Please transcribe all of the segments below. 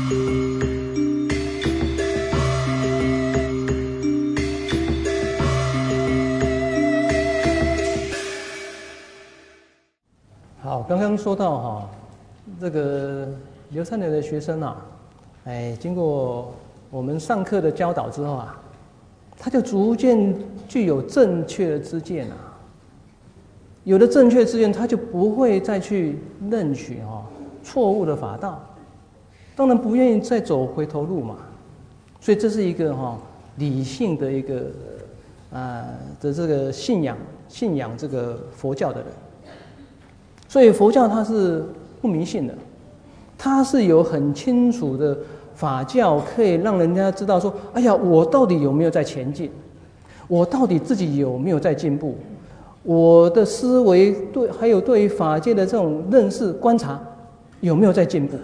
好，刚刚说到哈，这个刘三流的学生啊，经过我们上课的教导之后啊，他就逐渐具有正确的知见啊。有了正确知见，他就不会再去认取错误的法道，当然不愿意再走回头路嘛。所以这是一个理性的一个的这个信仰这个佛教的人。所以佛教它是不迷信的，它是有很清楚的法教，可以让人家知道说，哎呀，我到底有没有在前进？我到底自己有没有在进步？我的思维还有对于法界的这种认识观察有没有在进步？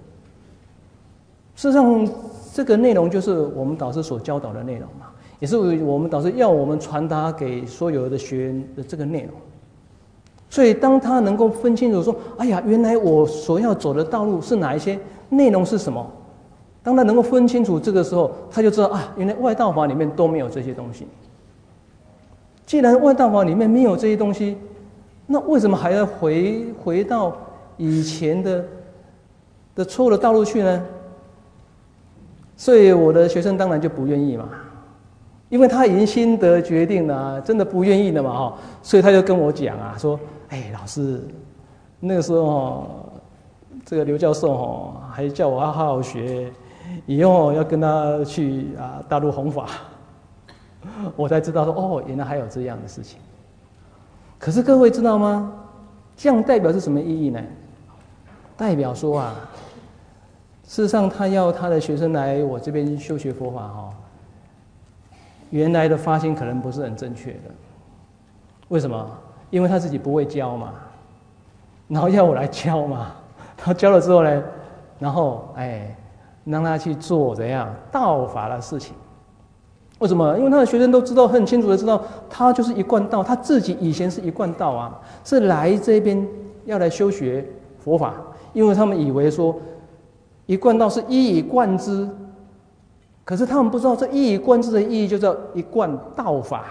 事实上，这个内容就是我们导师所教导的内容嘛，也是我们导师要我们传达给所有的学员的这个内容。所以，当他能够分清楚说，哎呀，原来我所要走的道路是哪一些，内容是什么，当他能够分清楚这个时候，他就知道啊，原来外道法里面都没有这些东西。既然外道法里面没有这些东西，那为什么还要回到以前的错误的道路去呢？所以我的学生当然就不愿意嘛，因为他已经心得决定了，真的不愿意了嘛，所以他就跟我讲啊，说，老师，那个时候这个刘教授还叫我要好好学，以后要跟他去大陆弘法。我才知道说，原来还有这样的事情。可是各位知道吗？这样代表是什么意义呢？代表说啊，事实上他要他的学生来我这边修学佛法原来的发心可能不是很正确的。为什么？因为他自己不会教嘛，然后要我来教嘛，然后教了之后呢，然后让他去做怎样道法的事情。为什么？因为他的学生都知道，很清楚的知道，他就是一贯道，他自己以前是一贯道啊，是来这边要来修学佛法，因为他们以为说一贯道是一以贯之，可是他们不知道这一以贯之的意义就叫一贯道法。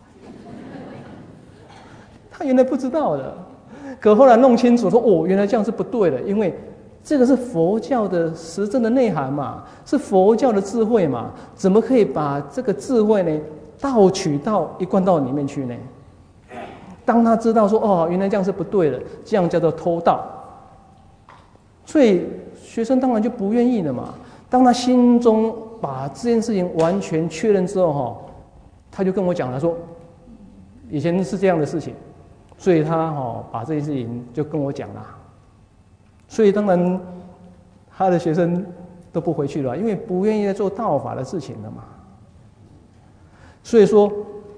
他原来不知道的，可后来弄清楚说，原来这样是不对的，因为这个是佛教的实证的内涵嘛，是佛教的智慧嘛，怎么可以把这个智慧呢盗取到一贯道里面去呢？当他知道说，原来这样是不对的，这样叫做偷盗，所以学生当然就不愿意了嘛。当他心中把这件事情完全确认之后，他就跟我讲了说，以前是这样的事情，所以他把这件事情就跟我讲了。所以当然他的学生都不回去了，因为不愿意再做道法的事情了嘛。所以说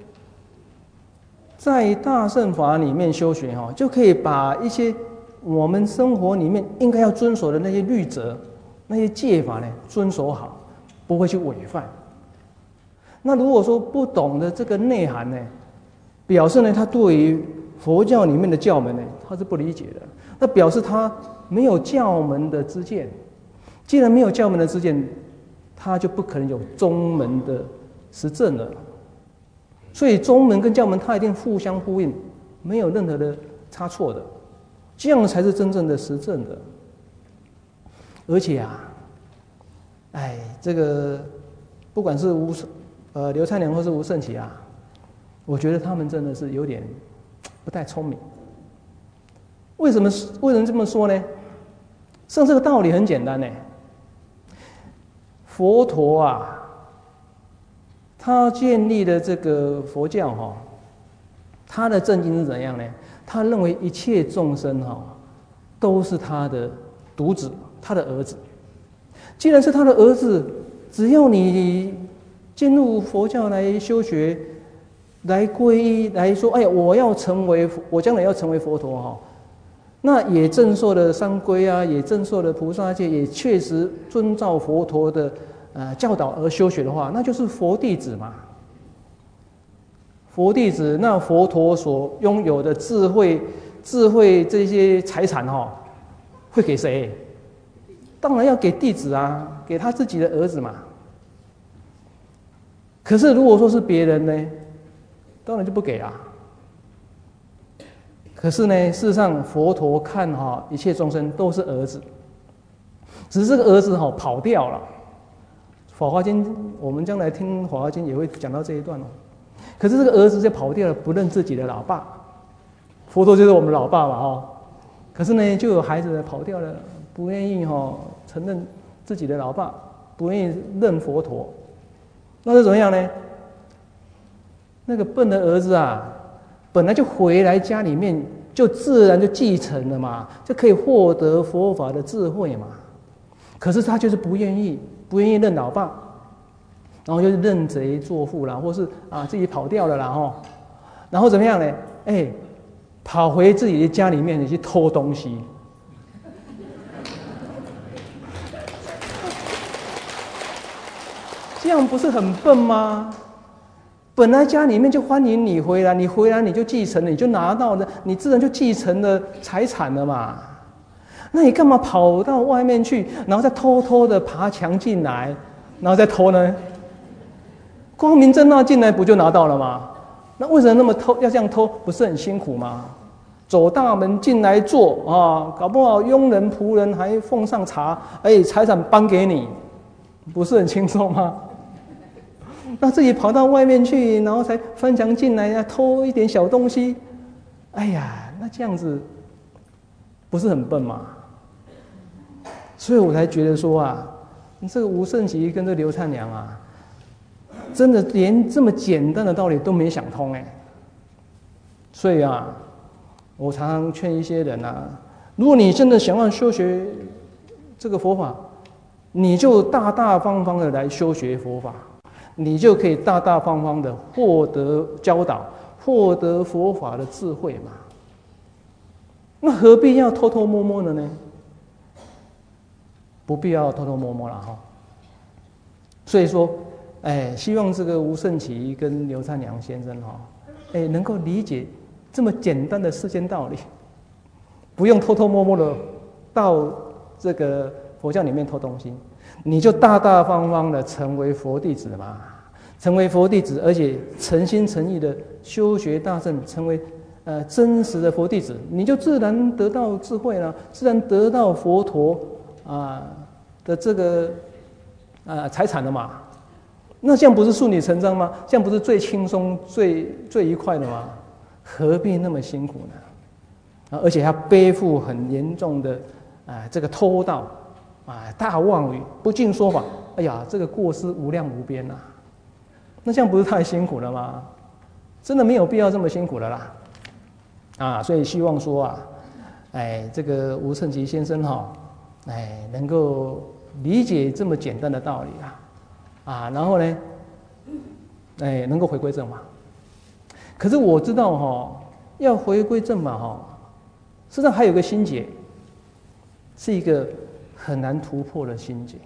在大乘法里面修学就可以把一些我们生活里面应该要遵守的那些律则、那些戒法呢遵守好，不会去违犯。那如果说不懂得这个内涵呢，表示呢他对于佛教里面的教门呢他是不理解的，那表示他没有教门的知见。既然没有教门的知见，他就不可能有宗门的实证了。所以宗门跟教门它一定互相呼应，没有任何的差错的，这样才是真正的实证的。而且这个不管是刘灿良或是吴胜启我觉得他们真的是有点不太聪明。为什么这么说呢？实际上这个道理很简单呢。佛陀他建立的这个佛教他的正经是怎样呢？他认为一切众生都是他的独子，他的儿子。既然是他的儿子，只要你进入佛教来修学，来皈依，来说，我将来要成为佛陀那也正受了三皈也正受了菩萨戒，也确实遵照佛陀的教导而修学的话，那就是佛弟子嘛。佛弟子，那佛陀所拥有的智慧这些财产会给谁？ 当然要给弟子啊，给他自己的儿子嘛。可是如果说是别人呢，当然就不给啦。可是呢，事实上佛陀看一切众生都是儿子，只是这个儿子跑掉了。法华经我们将来听法华经也会讲到这一段哦。可是这个儿子就跑掉了，不认自己的老爸。佛陀就是我们老爸嘛可是呢，就有孩子跑掉了，不愿意承认自己的老爸，不愿意认佛陀。那是怎么样呢？那个笨的儿子啊，本来就回来家里面，就自然就继承了嘛，就可以获得佛法的智慧嘛。可是他就是不愿意认老爸，然后就是认贼作父啦，或是自己跑掉了啦然后怎么样呢？跑回自己的家里面去偷东西。这样不是很笨吗？本来家里面就欢迎你回来，你回来你就继承了，你就拿到了，你自然就继承了财产了嘛。那你干嘛跑到外面去，然后再偷偷的爬墙进来，然后再偷呢？光明正大进来不就拿到了吗？那为什么那么要这样偷？不是很辛苦吗？走大门进来坐搞不好佣人仆人还奉上茶，财产颁给你，不是很轻松吗？那自己跑到外面去，然后才翻墙进来偷一点小东西，那这样子不是很笨吗？所以我才觉得说这个吴胜奇跟这个刘灿良真的连这么简单的道理都没想通所以我常常劝一些人如果你真的想要修学这个佛法，你就大大方方的来修学佛法，你就可以大大方方的获得教导，获得佛法的智慧嘛。那何必要偷偷摸摸的呢？不必要偷偷摸摸了所以说，希望这个吴胜奇跟刘灿良先生能够理解这么简单的世间道理，不用偷偷摸摸的到这个佛教里面偷东西，你就大大方方的成为佛弟子嘛，成为佛弟子，而且诚心诚意的修学大乘，成为真实的佛弟子，你就自然得到智慧了，自然得到佛陀的这个财产了嘛。那这样不是顺理成章吗？这样不是最轻松、最愉快的吗？何必那么辛苦呢？而且还背负很严重的这个偷盗大妄语、不敬说法，这个过失无量无边那这样不是太辛苦了吗？真的没有必要这么辛苦了啦。所以希望说这个吴胜奇先生能够理解这么简单的道理然后呢，能够回归正法。可是我知道要回归正法实际上还有个心结，是一个很难突破的心结。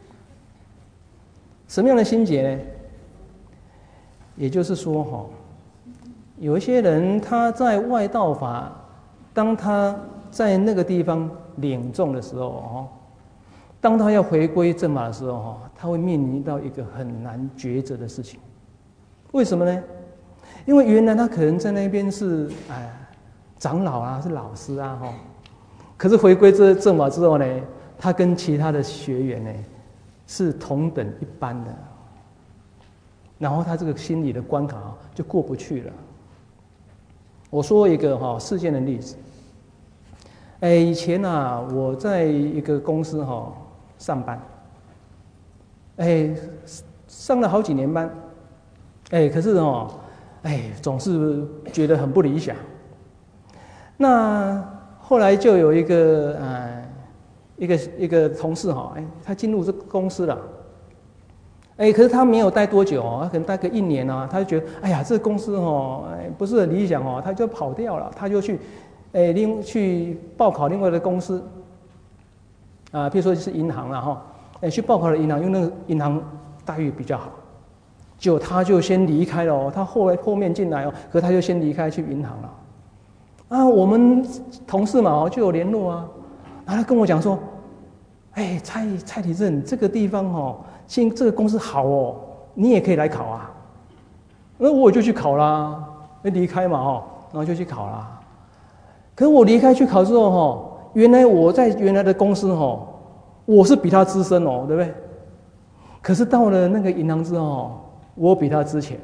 什么样的心结呢？也就是说有一些人他在外道法，当他在那个地方领众的时候当他要回归正法的时候他会面临到一个很难抉择的事情。为什么呢？因为原来他可能在那边是长老是老师可是回归这正法之后呢，他跟其他的学员呢是同等一般的，然后他这个心理的关卡就过不去了。我说一个事件的例子。以前我在一个公司上班，上了好几年班，可是总是觉得很不理想。那后来就有一个同事他进入这个公司了，可是他没有待多久他可能待个1年他就觉得这个公司不是很理想他就跑掉了，他就去去报考另外的公司譬如说是银行了去报考了银行，因为那个银行待遇比较好，结果他就先离开了他后面进来可是他就先离开去银行了我们同事嘛就有联络他跟我讲说哎，蔡体正这个地方哦，这个公司好哦，你也可以来考啊。那我就去考啦，离开嘛哦，然后就去考啦。可是我离开去考之后哈，原来我在原来的公司哈，我是比他资深哦，对不对？可是到了那个银行之后，我比他值钱。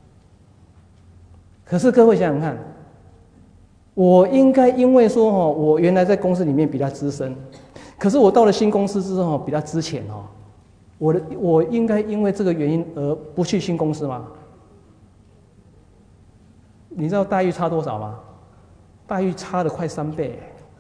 可是各位想想看，我应该因为说哈，我原来在公司里面比他资深，可是我到了新公司之后比他值钱哦，我应该因为这个原因而不去新公司吗？你知道待遇差多少吗？待遇差了快3倍。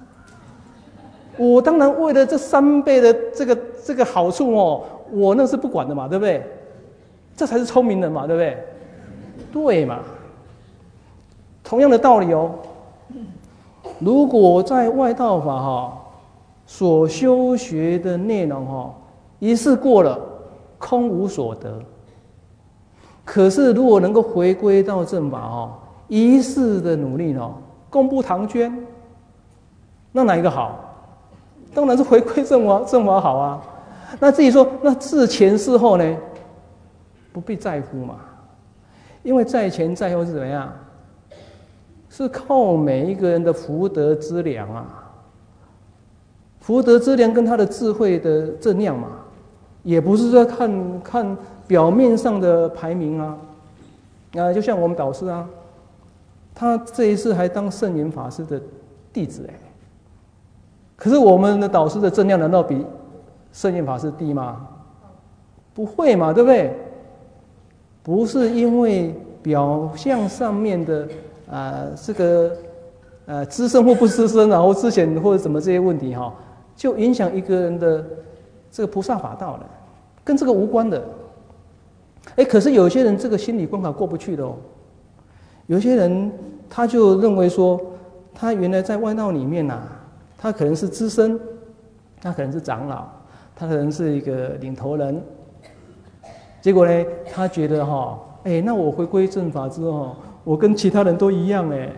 我当然为了这3倍的这个好处哦，我那是不管的嘛，对不对？这才是聪明人嘛，对不对？对嘛。同样的道理哦，如果在外道法哈所修学的内容哈，一次过了，空无所得。可是如果能够回归到正法哈，一世的努力哦，功不唐捐，那哪一个好？当然是回归正法好啊。那至于说那事前事后呢，不必在乎嘛，因为在前在后是怎么样？是靠每一个人的福德资粮啊，福德资粮跟他的智慧的正量嘛，也不是说看表面上的排名啊。就像我们导师啊，他这一次还当圣严法师的弟子哎，可是我们的导师的正量难道比圣严法师低吗？不会嘛，对不对？不是因为表象上面的这个资深或不资深啊，或之前或者什么这些问题哈，就影响一个人的这个菩萨法道了，跟这个无关的。可是有些人这个心理关卡过不去的哦，有些人他就认为说，他原来在外道里面他可能是资深，他可能是长老，他可能是一个领头人，结果呢，他觉得那我回归正法之后，我跟其他人都一样哎，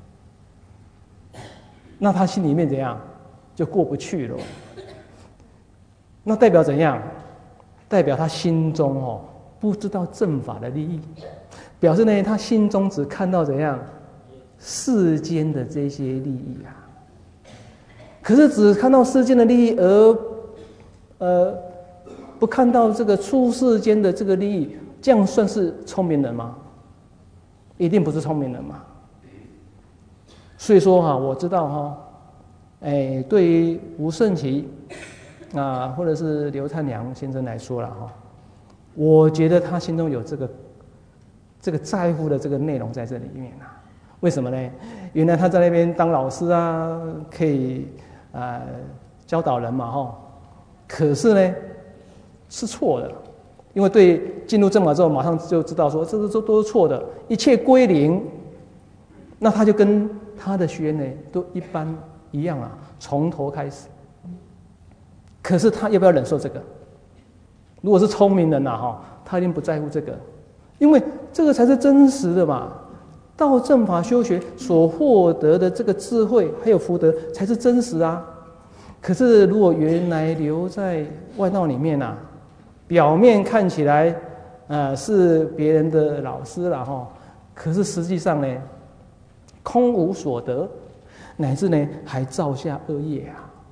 那他心里面怎样，就过不去了。那代表怎样？代表他心中不知道正法的利益，表示呢他心中只看到怎样世间的这些利益啊。可是只看到世间的利益，而不看到这个出世间的这个利益，这样算是聪明人吗？一定不是聪明人嘛。所以说我知道对于吴胜奇或者是刘灿良先生来说了我觉得他心中有这个在乎的这个内容在这里面为什么呢？原来他在那边当老师啊，可以教导人嘛可是呢是错的，因为对进入正法之后，马上就知道说这都是错的，一切归零。那他就跟他的学员呢都一般一样从头开始。可是他要不要忍受这个？如果是聪明人他一定不在乎这个，因为这个才是真实的嘛。到正法修学所获得的这个智慧还有福德才是真实啊。可是如果原来留在外道里面表面看起来是别人的老师啦可是实际上呢空无所得，乃至呢还造下恶业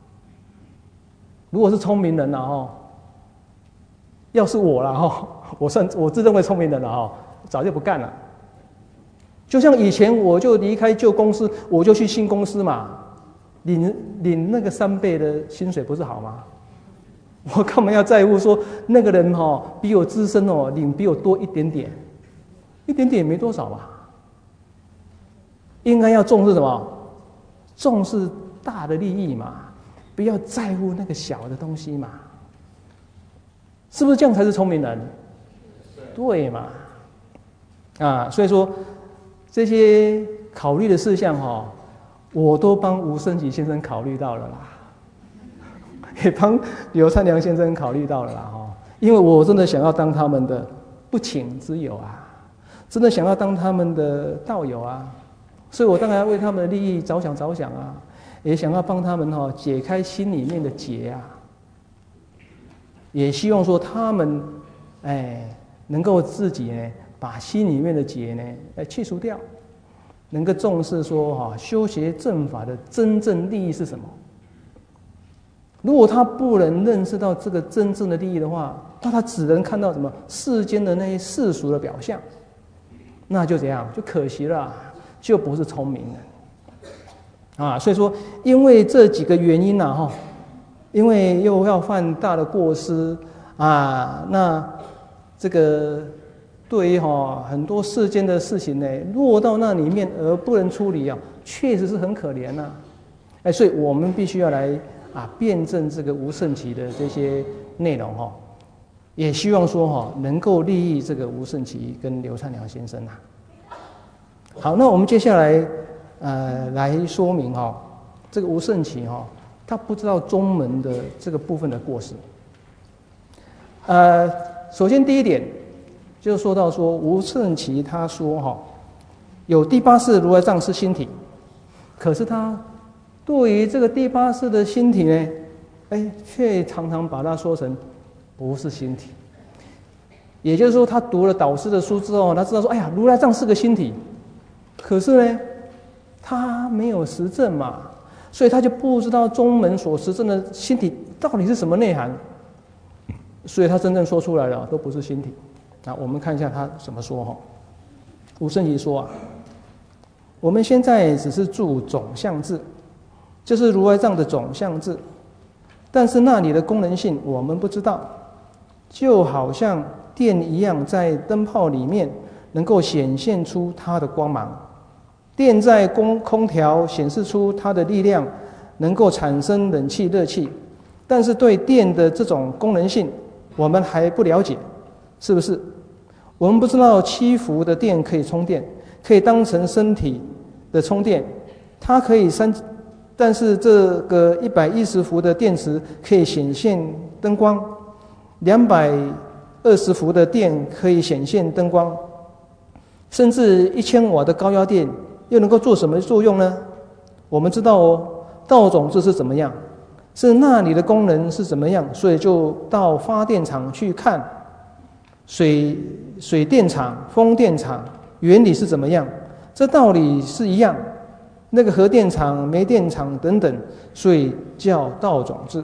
如果是聪明人要是我啦我自认为聪明人了早就不干了。就像以前我就离开旧公司，我就去新公司嘛，领那个3倍的薪水不是好吗？我干嘛要在乎说那个人比我资深领比我多一点点，一点点也没多少吧？应该要重视什么？重视大的利益嘛，不要在乎那个小的东西嘛，是不是这样才是聪明人？对嘛？所以说这些考虑的事项我都帮吴胜奇先生考虑到了啦，也帮刘灿良先生考虑到了啦因为我真的想要当他们的不请之友真的想要当他们的道友所以我当然为他们的利益着想也想要帮他们解开心里面的结也希望说他们，能够自己呢，把心里面的结呢，去除掉，能够重视说修学正法的真正利益是什么。如果他不能认识到这个真正的利益的话，那他只能看到什么世间的那些世俗的表象，那就怎样，就可惜了，就不是聪明人啊。所以说，因为这几个原因啊，因为又要犯大的过失啊，那这个对于很多世间的事情呢，落到那里面而不能处理啊，确实是很可怜呐。所以我们必须要来辩证这个无胜期的这些内容也希望说能够利益这个无胜期跟刘灿良先生啊。好，那我们接下来来说明这个无胜期他不知道宗门的这个部分的过失。首先第一点就说到说无胜期他说有第八识如来藏是心体，可是他对于这个第八识的心体呢，却常常把它说成不是心体。也就是说，他读了导师的书之后，他知道说，如来藏是个心体，可是呢，他没有实证嘛，所以他就不知道宗门所实证的心体到底是什么内涵，所以他真正说出来了都不是心体。我们看一下他怎么说无胜期说我们现在只是注总相智，就是如来藏的总相智，但是那里的功能性我们不知道，就好像电一样，在灯泡里面能够显现出它的光芒，电在空调显示出它的力量，能够产生冷气热气，但是对电的这种功能性我们还不了解，是不是？我们不知道7伏的电可以充电，可以当成身体的充电，它可以但是这个110伏的电池可以显现灯光，220伏的电可以显现灯光，甚至1000瓦的高压电又能够做什么作用呢？我们知道道种子是怎么样，是那里的功能是怎么样，所以就到发电厂去看水电厂、风电厂原理是怎么样，这道理是一样。那个核电厂、煤电厂等等，所以叫道种子。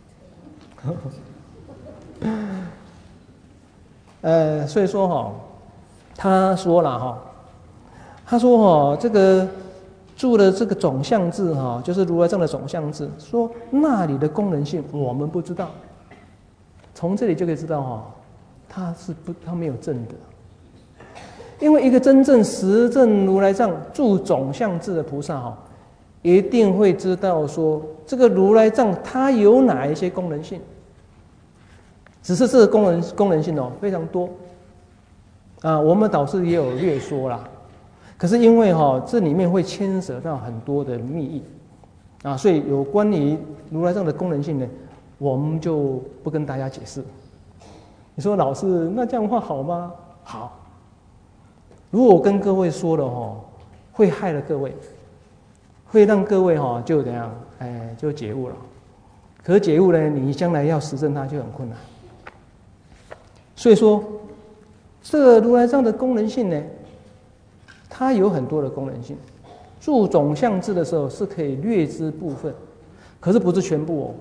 所以说他说了他说这个住的这个总相智就是如来藏的总相智，说那里的功能性我们不知道。从这里就可以知道他没有证的。因为一个真正实证如来藏住总相智的菩萨一定会知道说这个如来藏它有哪一些功能性，只是这个功能性非常多我们导师也有略说啦，可是因为这里面会牵涉到很多的密意所以有关于如来藏的功能性呢，我们就不跟大家解释。你说老师那这样的话好吗？好，如果我跟各位说了会害了各位，会让各位就怎样就解悟了。可是解悟呢，你将来要实证它就很困难。所以说这个如来藏的功能性呢，它有很多的功能性。注总相智的时候是可以略知部分，可是不是全部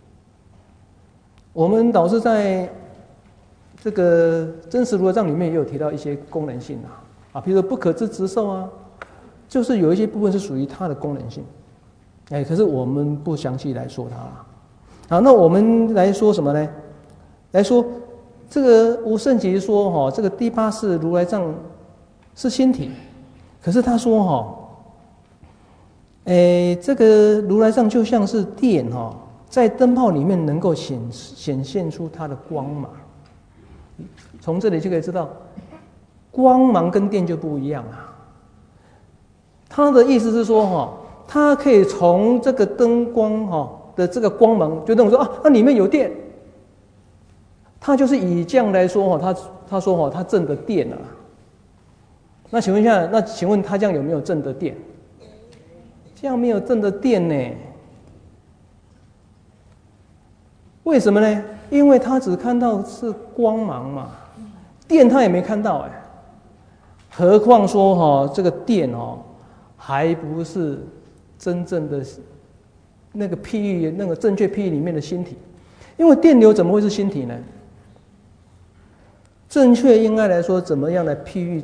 我们导师在这个真实如来藏里面也有提到一些功能性比如说不可知执受就是有一些部分是属于它的功能性，可是我们不详细来说它了。好，那我们来说什么呢？来说这个无胜期说这个第八识如来藏是心体，可是他说这个如来藏就像是电在灯泡里面能够显现出它的光芒。从这里就可以知道光芒跟电就不一样他的意思是说它可以从这个灯光的这个光芒就认为说那里面有电，他就是以这样来说他说他证得电了。那请问一下，请问他这样有没有证得电？这样没有证得电呢？为什么呢？ 因为他只看到是光芒嘛，电他也没看到何况说这个电还不是真正的那个譬喻，那个正确譬喻里面的星体，因为电流怎么会是星体呢？正确应该来说，怎么样来譬喻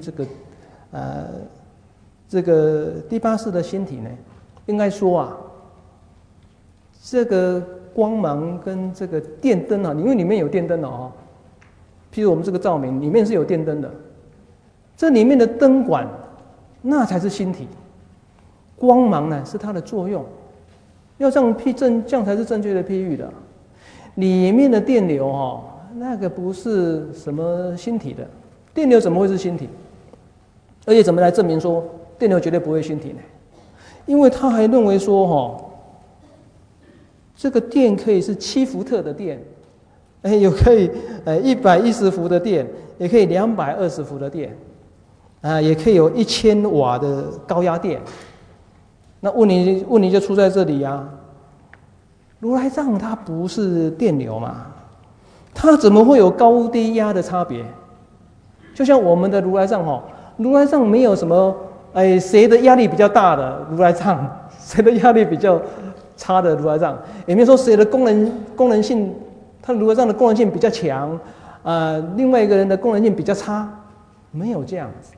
这个第八式的星体呢？应该说这个光芒跟这个电灯因为里面有电灯譬如我们这个照明里面是有电灯的，这里面的灯管那才是星体，光芒呢是它的作用，要这样才是正确的譬喻的。里面的电流那个不是什么星体的，电流怎么会是星体？而且怎么来证明说电流绝对不会星体呢？因为他还认为说这个电可以是7伏特的电，也可以110伏的电，也可以220伏的电，也可以有1000瓦的高压电。那问题就出在这里如来藏它不是电流嘛，它怎么会有高低压的差别？就像我们的如来藏如来藏没有什么谁的压力比较大的如来藏，谁的压力比较差的如来藏，也没有说谁的功能性，他如来藏的功能性比较强，另外一个人的功能性比较差，没有这样子。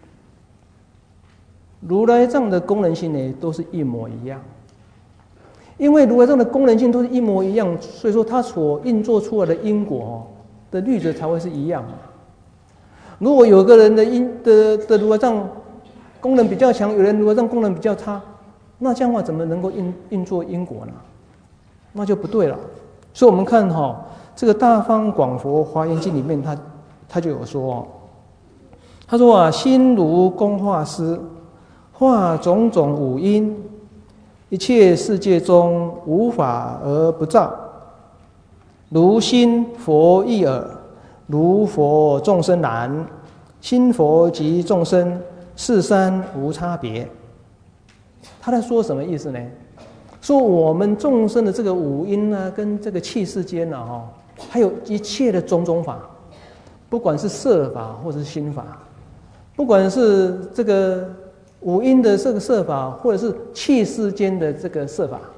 如来藏的功能性呢，都是一模一样。因为如来藏的功能性都是一模一样，所以说它所运作出来的因果的律则才会是一样嘛。如果有个人的如来藏功能比较强，有人如来藏功能比较差，那这样的话怎么能够运作因果呢？那就不对了。所以我们看这个《大方广佛华严经》里面他就有说他说心如工画师，画种种五音，一切世界中无法而不造，如心佛一耳，如佛众生然，心佛及众生，是三无差别。他在说什么意思呢？说我们众生的这个五音跟这个气世间还有一切的种种法，不管是色法或者是心法，不管是这个五音的这个色法，或者是气世间的这个色法，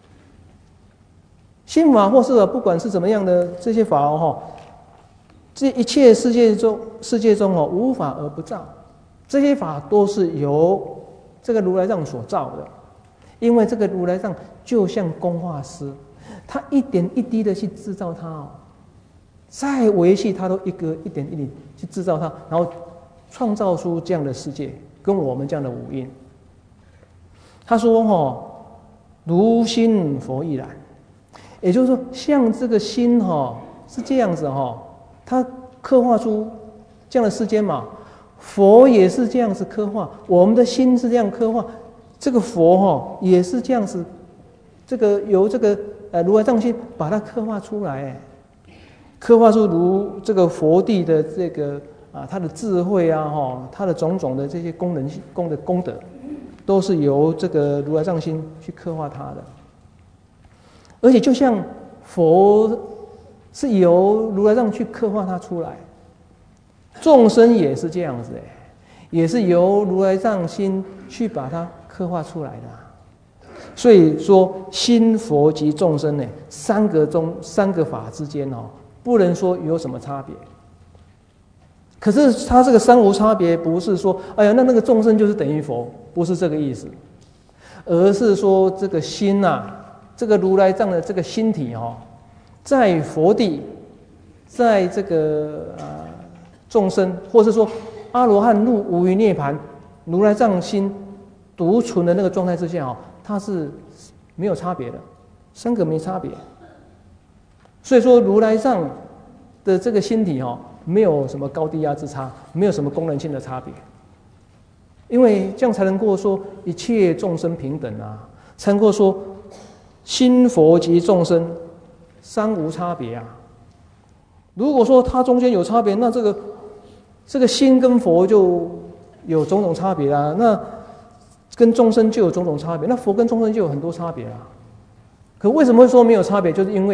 心法或色法，不管是怎么样的这些法这一切世界中无法而不造，这些法都是由这个如来藏所造的。因为这个如来藏就像工画师，他一点一滴的去制造它再维系它都一点一点去制造它，然后创造出这样的世界，跟我们这样的五音。他说如心佛亦然，也就是说像这个心是这样子他刻画出这样的世间嘛，佛也是这样子刻画，我们的心是这样刻画，这个佛也是这样子，这个由这个如来藏心把它刻画出来，刻画出如这个佛地的这个他的智慧他的种种的这些功德，都是由这个如来藏心去刻画它的。而且就像佛是由如来藏去刻画它出来，众生也是这样子也是由如来藏心去把它刻画出来的。所以说心佛及众生三个法之间不能说有什么差别。可是他这个三无差别不是说那个众生就是等于佛，不是这个意思，而是说这个心这个如来藏的这个心体在佛地，在这个众生，或是说阿罗汉入无余涅槃，如来藏心独存的那个状态之下它是没有差别的，三个没差别。所以说如来藏的这个心体没有什么高低压之差，没有什么功能性的差别，因为这样才能够说一切众生平等才能够说心佛及众生三无差别如果说它中间有差别，那这个心跟佛就有种种差别那跟众生就有种种差别，那佛跟众生就有很多差别可为什么会说没有差别？就是因为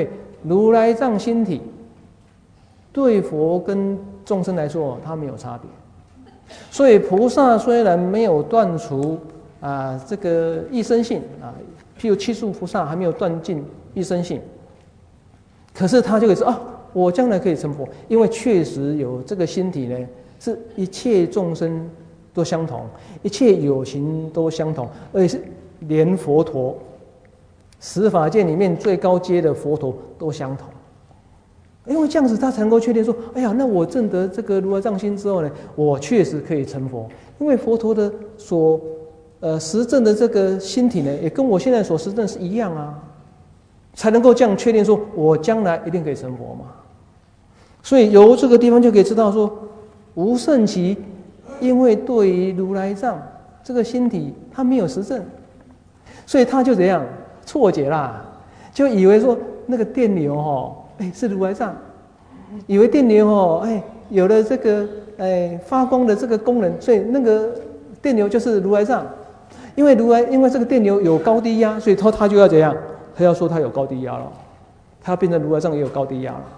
如来藏心体对佛跟众生来说，它没有差别。所以菩萨虽然没有断除这个一生性譬如七树菩萨还没有断尽一生性，可是他就可以说我将来可以成佛，因为确实有这个心体呢，是一切众生都相同，一切有情都相同，而且是连佛陀十法界里面最高阶的佛陀都相同。因为这样子他才能够确定说，哎呀，那我证得这个如来藏心之后呢，我确实可以成佛。因为佛陀的所实证的这个心体呢，也跟我现在所实证是一样啊，才能够这样确定说我将来一定可以成佛嘛。所以由这个地方就可以知道说，无胜其因为对于如来藏这个心体他没有实证，所以他就怎样错解啦，就以为说那个电流是如来藏，以为电流有了这个发光的这个功能，所以那个电流就是如来藏。因为这个电流有高低压，所以他就要怎样？他要说他有高低压了，他变成如来藏也有高低压了。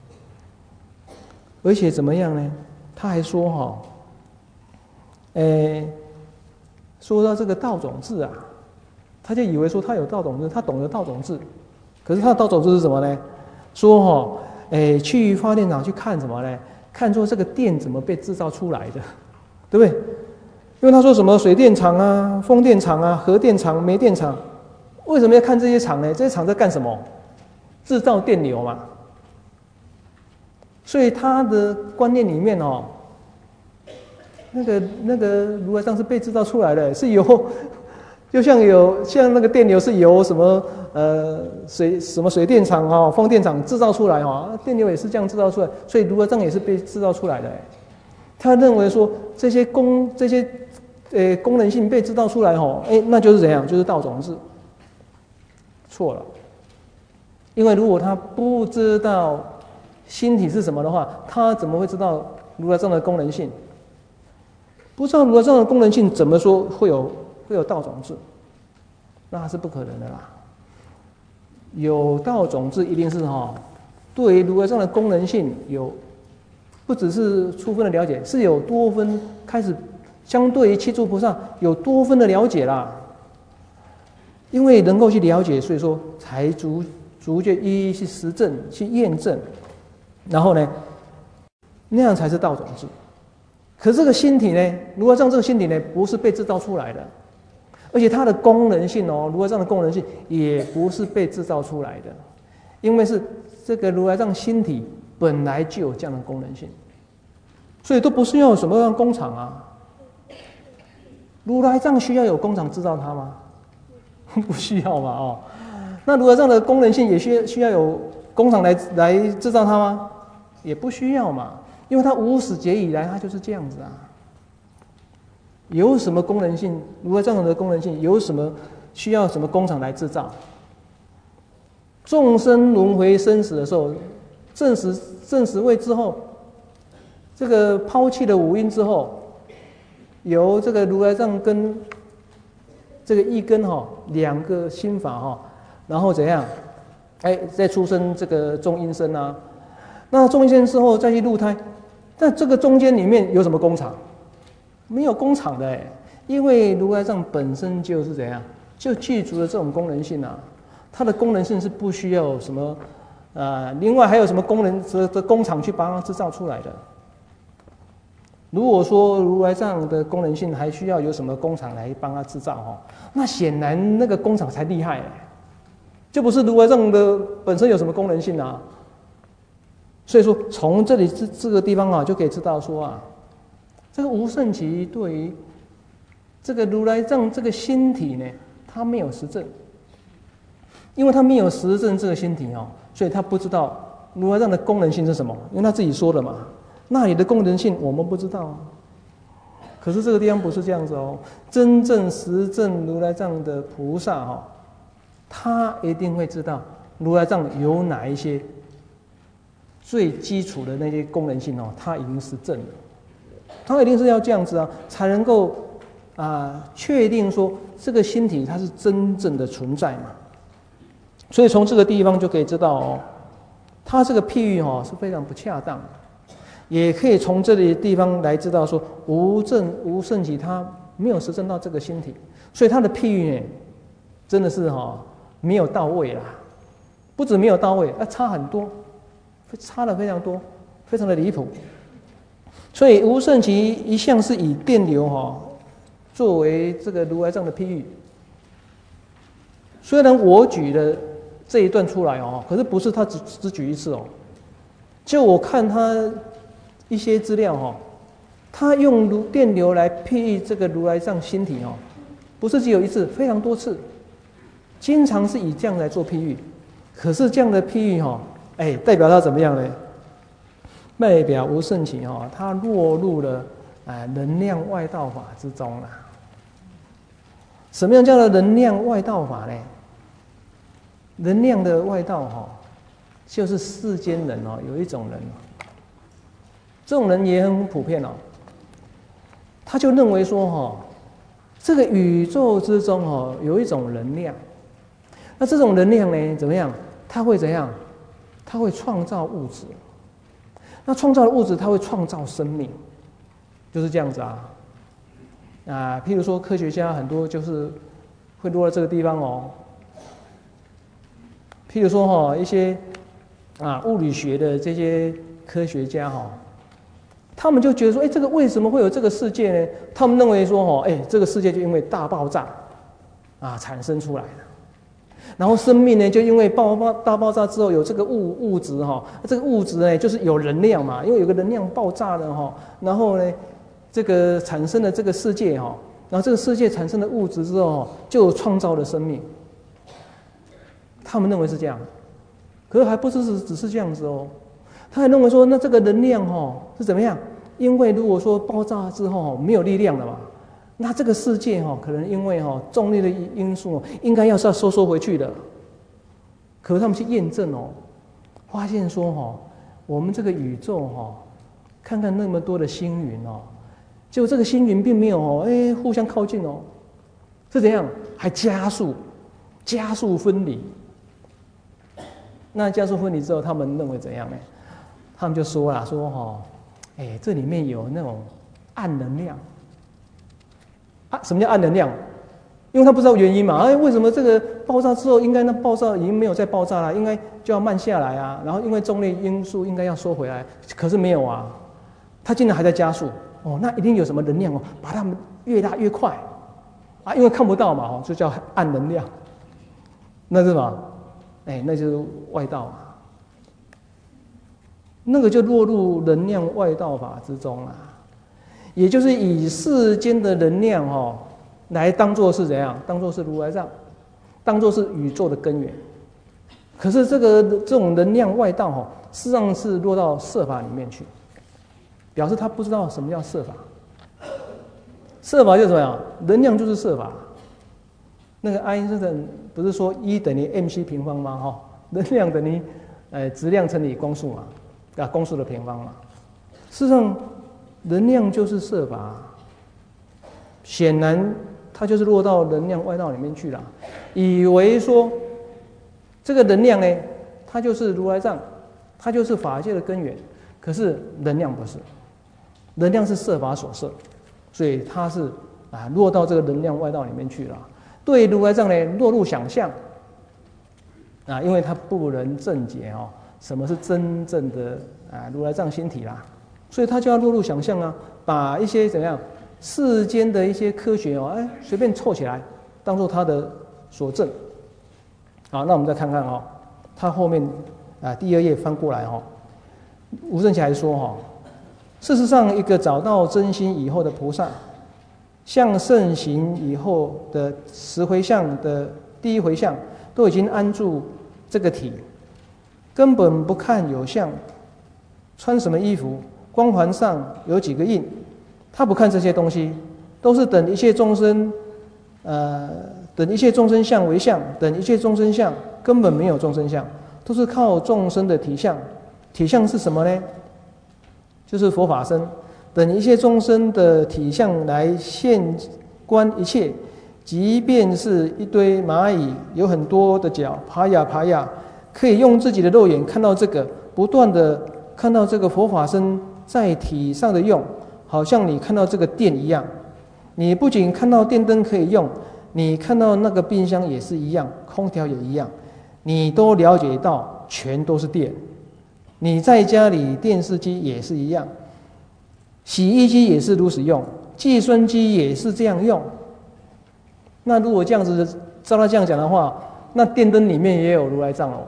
而且怎么样呢？他还说说到这个道种智啊，他就以为说他有道种智，他懂得道种智，可是他的道种智是什么呢？说去发电厂去看什么呢？看说这个电怎么被制造出来的，对不对？因为他说什么水电厂啊、风电厂啊、核电厂、煤电厂，为什么要看这些厂呢？这些厂在干什么？制造电流嘛。所以他的观念里面那个如来藏是被制造出来的，是由就像那个电流是由什么水电厂风电厂制造出来电流也是这样制造出来，所以如来藏也是被制造出来的。他认为说这些功能性被制造出来那就是怎样？就是道种智。错了，因为如果他不知道心体是什么的话，他怎么会知道如来藏的功能性？不知道如来藏的功能性，怎么说会有道种智？那是不可能的啦。有道种智一定是对于如来藏的功能性不只是初分的了解，是有多分开始，相对于七柱菩萨有多分的了解啦。因为能够去了解，所以说才逐渐一一去实证、去验证，然后呢，那样才是道种智。可这个心体呢，如来藏这个心体呢，不是被制造出来的，而且它的功能性如来藏的功能性也不是被制造出来的，因为是这个如来藏心体本来就有这样的功能性，所以都不需要什么样工厂啊。如来藏需要有工厂制造它吗？不需要嘛那如来藏的功能性也需要有工厂来制造它吗？也不需要嘛，因为它无始劫以来它就是这样子啊。有什么功能性？如来藏的功能性有什么需要什么工厂来制造？众生轮回生死的时候，证实位之后，这个抛弃了五阴之后，由这个如来藏跟这个一根两个心法然后怎样？再出生这个中阴身啊。那中阴身之后再去入胎，那这个中间里面有什么工厂？没有工厂的因为如来藏本身就是怎样，就具足了这种功能性啊。它的功能性是不需要什么另外还有什么功能的工厂去把它制造出来的。如果说如来藏的功能性还需要有什么工厂来帮它制造那显然那个工厂才厉害就不是如来藏的本身有什么功能性啊。所以说从这里这个地方就可以知道说这个无胜其对于这个如来藏这个心体呢，他没有实证，因为他没有实证这个心体所以他不知道如来藏的功能性是什么，因为他自己说的嘛。那里的功能性我们不知道可是这个地方不是这样子真正实证如来藏的菩萨他一定会知道如来藏有哪一些最基础的那些功能性他已经实证了，他一定是要这样子才能够确定说这个心体它是真正的存在嘛。所以从这个地方就可以知道他这个譬喻是非常不恰当的，也可以从这里地方来知道说，无圣起他没有实证到这个心体，所以他的譬喻呢，真的是没有到位啦，不止没有到位，差很多，差了非常多，非常的离谱。所以无圣起一向是以电流作为这个如来藏的譬喻。虽然我举了这一段出来可是不是他只举一次就我看他一些资料他用电流来譬喻这个如来藏心体不是只有一次，非常多次，经常是以这样来做譬喻。可是这样的譬喻代表他怎么样呢？代表无圣起他落入了能量外道法之中了。什么样叫做能量外道法呢？能量的外道就是世间人有一种人这种人也很普遍他就认为说这个宇宙之中有一种能量，那这种能量呢怎么样？它会怎样？它会创造物质，那创造的物质它会创造生命，就是这样子譬如说科学家很多就是会落在这个地方譬如说一些物理学的这些科学家他们就觉得说，这个为什么会有这个世界呢？他们认为说这个世界就因为大爆炸产生出来的，然后生命呢就因为大爆炸之后有这个物质这个物质呢就是有能量嘛，因为有个能量爆炸了然后呢这个产生了这个世界然后这个世界产生了物质之后就创造了生命。他们认为是这样，可是还不是只是这样子他还认为说，那这个能量是怎么样？因为如果说爆炸之后没有力量了嘛，那这个世界可能因为重力的因素应该要收回去的。可是他们去验证发现说我们这个宇宙看看那么多的星云结果这个星云并没有互相靠近是怎样？还加速分离。那加速分离之后，他们认为怎样呢？他们就说了，这里面有那种暗能量什么叫暗能量？因为他不知道原因嘛，为什么这个爆炸之后，应该那爆炸已经没有再爆炸了，应该就要慢下来然后因为重力因素应该要收回来，可是没有它竟然还在加速那一定有什么能量把它们越拉越快因为看不到嘛就叫暗能量，那是吧？那就是外道那个就落入能量外道法之中也就是以世间的能量来当作是怎样？当作是如来藏，当作是宇宙的根源。可是这种能量外道事实上是落到色法里面去，表示他不知道什么叫色法。色法就是什么呀？能量就是色法。那个爱因斯坦不是说E等于 mc 平方吗？能量等于质量乘以光速嘛，光速的平方嘛。事实上，能量就是色法，显然它就是落到能量外道里面去了，以为说这个能量呢，它就是如来藏，它就是法界的根源。可是能量不是，能量是色法所摄，所以它是落到这个能量外道里面去了。对如来藏呢，落入想象因为他不能正解什么是真正的如来藏心体啦，所以他就要落入想象把一些怎样世间的一些科学随便凑起来，当做他的所证。好，那我们再看看他后面第2页翻过来无圣起还说事实上，一个找到真心以后的菩萨，向圣行以后的10回向的第1回向，都已经安住这个体，根本不看有相，穿什么衣服，光环上有几个印，他不看这些东西，都是等一切众生，等一切众生相为相，等一切众生相根本没有众生相，都是靠众生的体相。体相是什么呢？就是佛法身。等一切众生的体相来现观一切，即便是一堆蚂蚁，有很多的脚，爬呀爬呀， 可以用自己的肉眼看到这个，不断的看到这个佛法身在体上的用，好像你看到这个电一样。你不仅看到电灯可以用，你看到那个冰箱也是一样，空调也一样，你都了解到全都是电。你在家里电视机也是一样，洗衣机也是如此用，计算机也是这样用。那如果这样子照他这样讲的话，那电灯里面也有如来藏哦。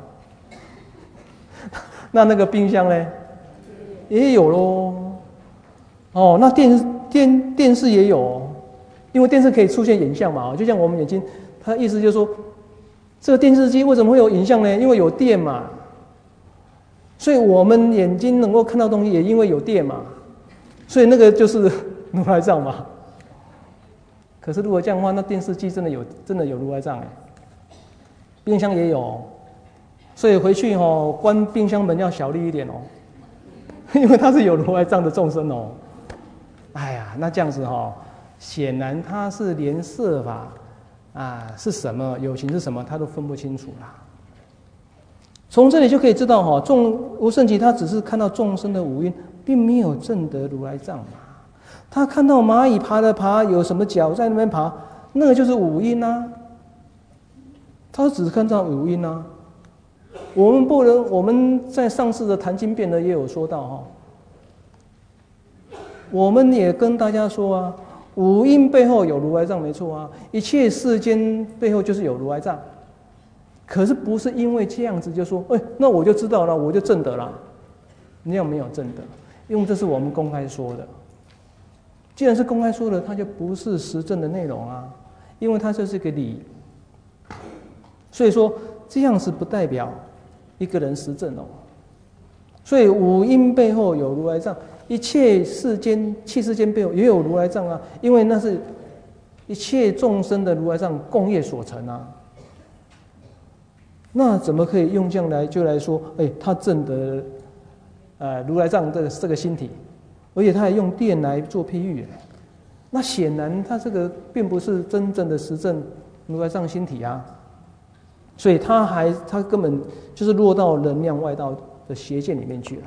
那个冰箱呢，也有咯。哦，那电视也有哦，因为电视可以出现影像嘛，就像我们眼睛，他意思就是说，这个电视机为什么会有影像呢？因为有电嘛。所以我们眼睛能够看到东西，也因为有电嘛。所以那个就是如来藏嘛。可是如果这样的话，那电视机真的有如来藏哎，冰箱也有哦。所以回去哦，关冰箱门要小力一点哦，因为它是有如来藏的众生哦。哎呀，那这样子哦，显然他是连色法啊是什么，有情是什么，他都分不清楚啦。从这里就可以知道哈，无胜其他只是看到众生的五蕴，并没有证得如来藏嘛。他看到蚂蚁爬的爬，有什么脚在那边爬，那个就是五蕴啊。他只是看到五蕴啊。我们在上次的谈经辩呢也有说到哈，我们也跟大家说啊，五蕴背后有如来藏没错啊，一切世间背后就是有如来藏。可是不是因为这样子就说，那我就知道了，我就证得了，那样没有证得，因为这是我们公开说的。既然是公开说的，它就不是实证的内容啊，因为它就是个理。所以说这样是不代表一个人实证哦。所以五蕴背后有如来藏，一切世间背后也有如来藏啊，因为那是一切众生的如来藏共业所成啊。那怎么可以用这样来说？他证得如来藏这个心体，而且他还用电来做譬喻，那显然他这个并不是真正的实证如来藏心体啊，所以他根本就是落到能量外道的邪见里面去了。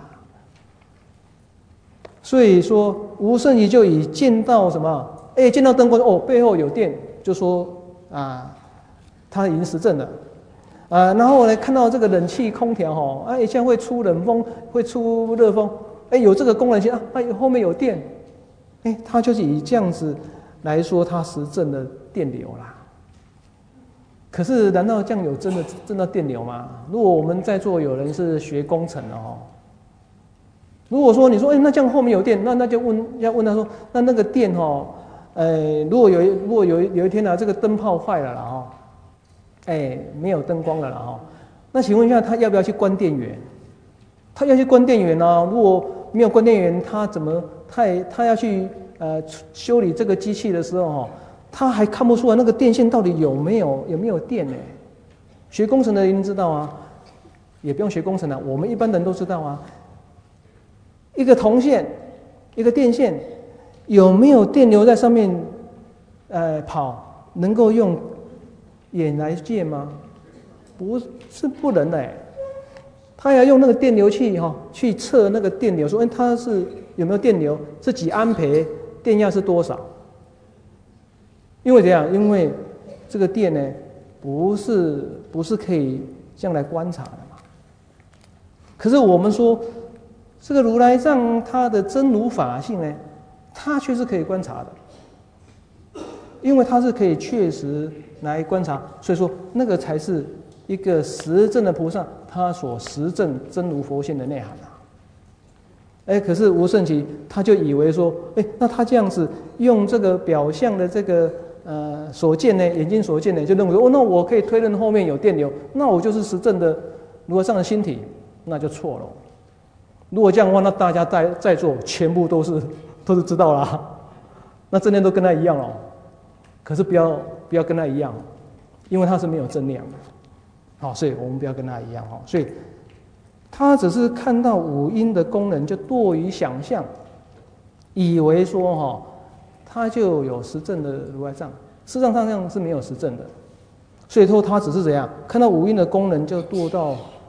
所以说无胜其就以见到什么？见到灯光背后有电，就说他已经实证了。然后呢，看到这个冷气空调一下会出冷风，会出热风，有这个功能性后面有电，他就是以这样子来说，他实证的电流啦。可是，难道这样有真的证到电流吗？如果我们在座有人是学工程的如果说你说那这样后面有电，那就要问他说，那个电如果有一天这个灯泡坏了啦没有灯光了啦那请问一下，他要不要去关电源？他要去关电源啊！如果没有关电源，他要去修理这个机器的时候他还看不出来那个电线到底有没有电呢？学工程的一定知道啊，也不用学工程我们一般人都知道啊。一个铜线，一个电线，有没有电流在上面跑，能够用眼来见吗？不能的他要用那个电流器去测那个电流，说它是有没有电流，是几安培，电压是多少？因为怎样？因为这个电呢，不是可以这样来观察的嘛。可是我们说，这个如来藏它的真如法性呢，它却是可以观察的，因为它是可以确实来观察，所以说那个才是一个实证的菩萨他所实证真如佛性的内涵可是无胜其他就以为说，那他这样子用这个表象的这个所见呢，眼睛所见呢，就认为说那我可以推论后面有电流，那我就是实证的如来藏的心体，那就错了。如果这样的话，那大家在座全部都是知道啦，那正念都跟他一样哦。可是不要跟他一样，因为他是没有正量的，所以我们不要跟他一样所以他只是看到五阴的功能，就多于想象，以为说他就有实证的如来藏，事实上是没有实证的。所以说他只是怎样看到五阴的功能，就堕到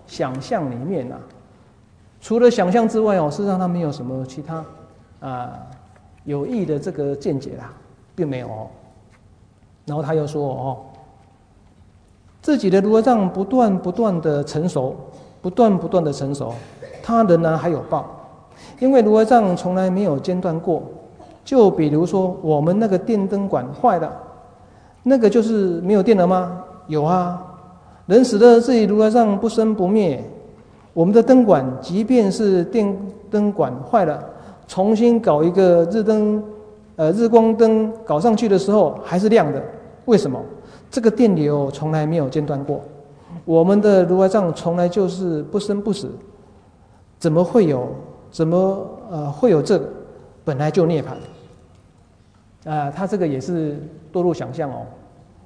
想象里面啊，除了想象之外哦，事实上他没有什么其他有益的这个见解啦，并没有哦。然后他又说哦，自己的如来藏不断的成熟，不断的成熟，他仍然还有报，因为如来藏从来没有间断过。就比如说我们那个电灯管坏了，那个就是没有电了吗？有啊，人使得自己如来藏不生不灭。我们的灯管即便是电灯管坏了，重新搞一个日光灯搞上去的时候还是亮的。为什么？这个电流从来没有间断过。我们的如来藏从来就是不生不死，怎么会有这个？本来就涅槃。他这个也是堕入想象哦。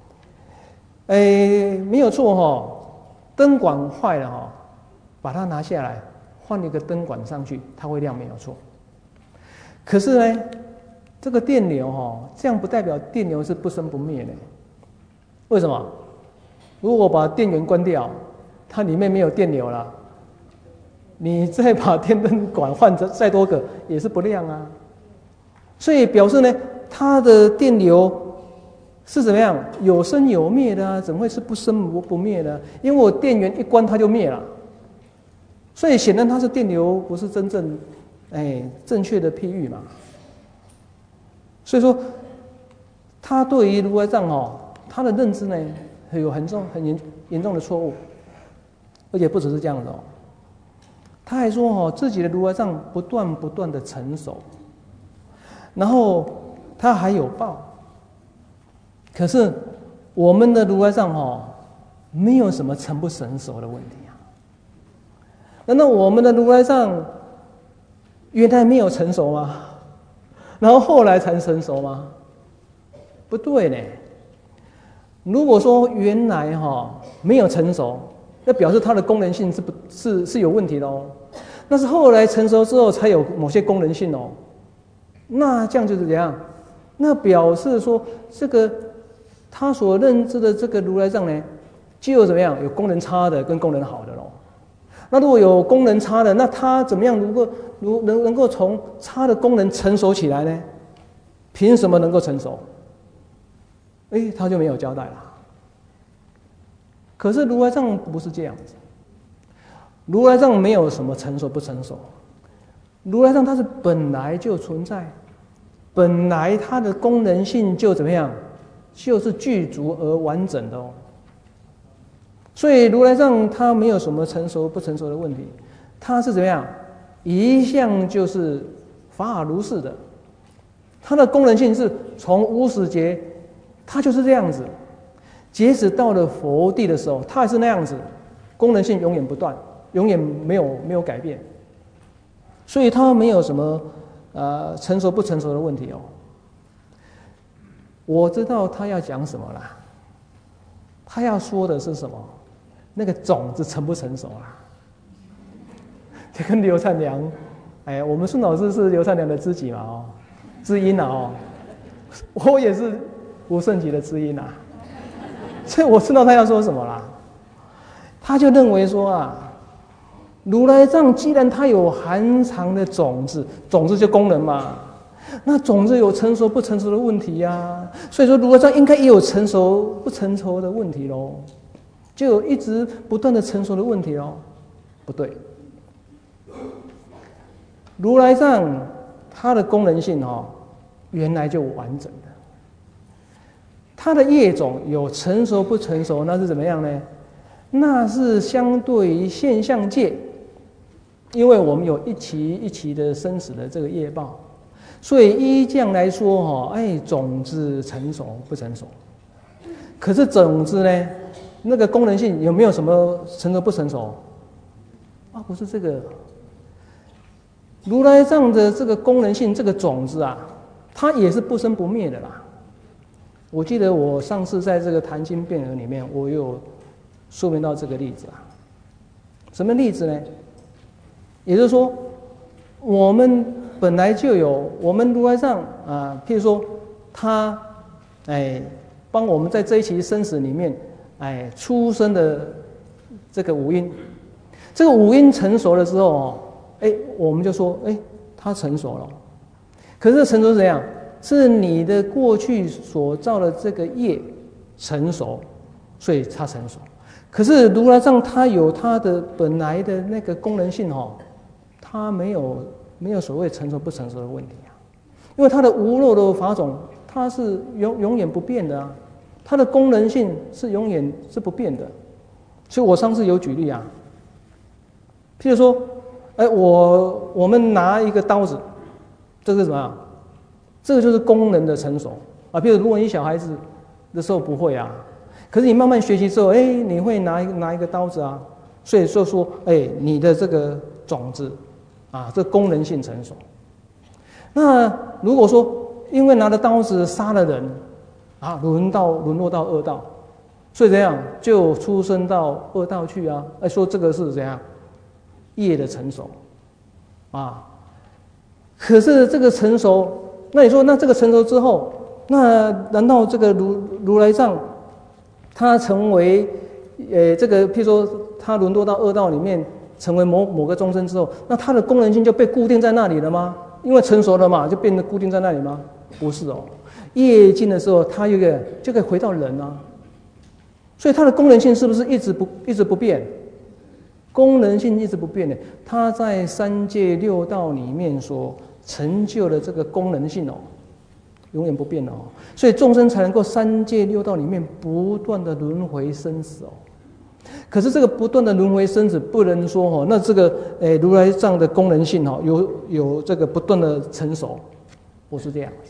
没有错哦，灯管坏了哦，把它拿下来，换一个灯管上去，它会亮，没有错。可是呢，这个电流哦，这样不代表电流是不生不灭的。为什么？如果把电源关掉，它里面没有电流了，你再把电灯管换再多个，也是不亮啊。所以表示呢，它的电流是怎么样？有生有灭的啊，怎么会是不生不灭的？因为我电源一关它就灭了，所以显然它是电流不是真正正确的譬喻嘛。所以说，他对于如来藏哦，他的认知呢有很严重的错误，而且不只是这样的哦，他还说哦，自己的如来藏不断的成熟。然后他还有报，可是我们的如来藏没有什么成不成熟的问题啊。难道我们的如来藏原来没有成熟吗？然后后来才成熟吗？不对呢。如果说原来没有成熟，那表示它的功能性是有问题的哦。那是后来成熟之后才有某些功能性哦。那这样就是怎样？那表示说，这个他所认知的这个如来藏呢，就有怎么样？有功能差的跟功能好的咯。那如果有功能差的，那他怎么样能够从差的功能成熟起来呢？凭什么能够成熟？他就没有交代了。可是如来藏不是这样子，如来藏没有什么成熟不成熟。如来藏它是本来就存在，本来它的功能性就怎么样，就是具足而完整的哦。所以如来藏它没有什么成熟不成熟的问题，它是怎么样，一向就是法尔如是的。它的功能性是从无始劫，它就是这样子，截止到了佛地的时候，它还是那样子，功能性永远不断，永远没有改变。所以他没有什么成熟不成熟的问题哦。我知道他要讲什么啦，他要说的是什么？那个种子成不成熟啦？就跟刘灿良，我们孙老师是刘灿良的知己嘛哦，知音啊哦，我也是无圣级的知音啊，所以我知道他要说什么啦。他就认为说啊，如来藏既然它有含藏的种子，种子就功能嘛，那种子有成熟不成熟的问题呀，所以说如来藏应该也有成熟不成熟的问题咯，就有一直不断的成熟的问题咯。不对，如来藏它的功能性原来就完整的，它的业种有成熟不成熟，那是怎么样呢？那是相对于现象界。因为我们有一期一期的生死的这个业报，所以依这样来说种子成熟不成熟？可是种子呢，那个功能性有没有什么成熟不成熟？不是这个。如来藏的这个功能性，这个种子啊，它也是不生不灭的啦。我记得我上次在这个谈经辩论里面，我有说明到这个例子啊。什么例子呢？也就是说，我们本来就有我们如来藏譬如说他帮我们在这一期生死里面出生的这个五阴， 这个五阴成熟了之后哦，我们就说，它成熟了。可是成熟是怎样？是你的过去所造的这个业成熟，所以它成熟。可是如来藏它有它的本来的那个功能性哦，它没有所谓成熟不成熟的问题啊，因为它的无漏的法种，它是永远不变的啊，它的功能性是永远是不变的。所以我上次有举例啊，譬如说，我们拿一个刀子，这个是什么？这个就是功能的成熟啊。譬如如果你小孩子的时候不会啊，可是你慢慢学习之后，你会拿一个刀子啊，所以说，你的这个种子啊，这功能性成熟。那如果说因为拿着刀子杀了人啊，沦落到恶道，所以怎样就出生到恶道去啊？说这个是怎样业的成熟啊？可是这个成熟，那你说那这个成熟之后，那难道这个如来藏它成为这个譬如说它沦落到恶道里面，成为某个众生之后，那它的功能性就被固定在那里了吗？因为成熟了嘛，就变得固定在那里吗？不是哦，业尽的时候，它就可以回到人啊。所以它的功能性是不是一直不变？功能性一直不变的，它在三界六道里面所成就的这个功能性哦，永远不变的哦。所以众生才能够三界六道里面不断的轮回生死哦。可是这个不断的轮回生死，不能说哦，那这个如来藏的功能性哦，有这个不断的成熟，不是这样。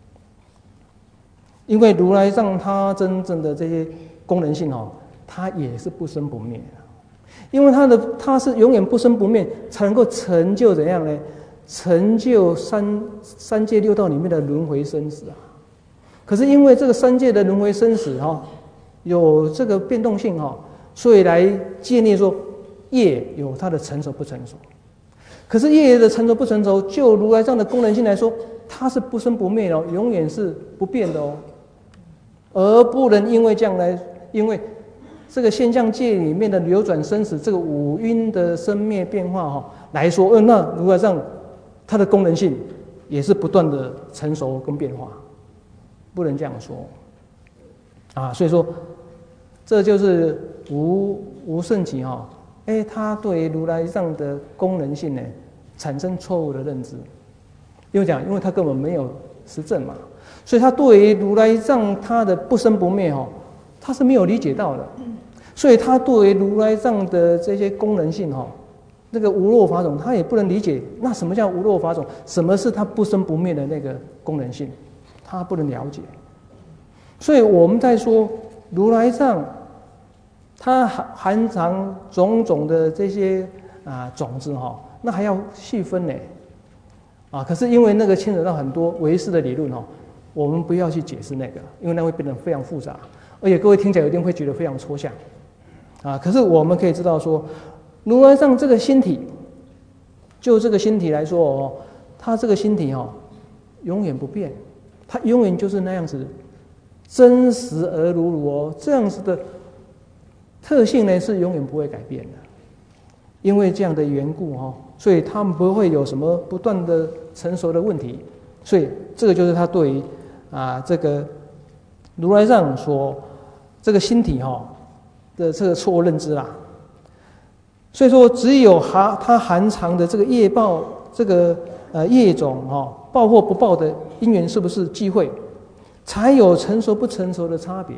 因为如来藏它真正的这些功能性哦，它也是不生不灭的，因为它是永远不生不灭，才能够成就怎样呢？成就三界六道里面的轮回生死啊。可是因为这个三界的轮回生死哈，有这个变动性哈，所以来建立说业有它的成熟不成熟。可是业的成熟不成熟，就如来藏的功能性来说，它是不生不灭的哦，永远是不变的哦。而不能因为这样来，因为这个现象界里面的流转生死，这个五蕴的生灭变化哈来说，那如来藏它的功能性也是不断的成熟跟变化，不能这样说啊。所以说，这就是无胜集哈，他对如来藏的功能性呢产生错误的认知，因为他根本没有实证嘛。所以他对于如来藏他的不生不灭他是没有理解到的，所以他对于如来藏的这些功能性那个无漏法种他也不能理解。那什么叫无漏法种？什么是他不生不灭的那个功能性？他不能了解。所以我们在说如来藏，它含藏种种的这些种子那还要细分呢可是因为那个牵扯到很多唯识的理论我们不要去解释那个，因为那会变得非常复杂，而且各位听起来一定会觉得非常抽象可是我们可以知道说，如来藏这个心体，就这个心体来说它这个心体永远不变，它永远就是那样子真实而如如这样子的特性呢是永远不会改变的。因为这样的缘故所以他们不会有什么不断的成熟的问题。所以这个就是他对于这个如来藏所这个心体的这个错误认知啦。所以说，只有它含藏的这个业报，这个业种报或不报的因缘是不是际会，才有成熟不成熟的差别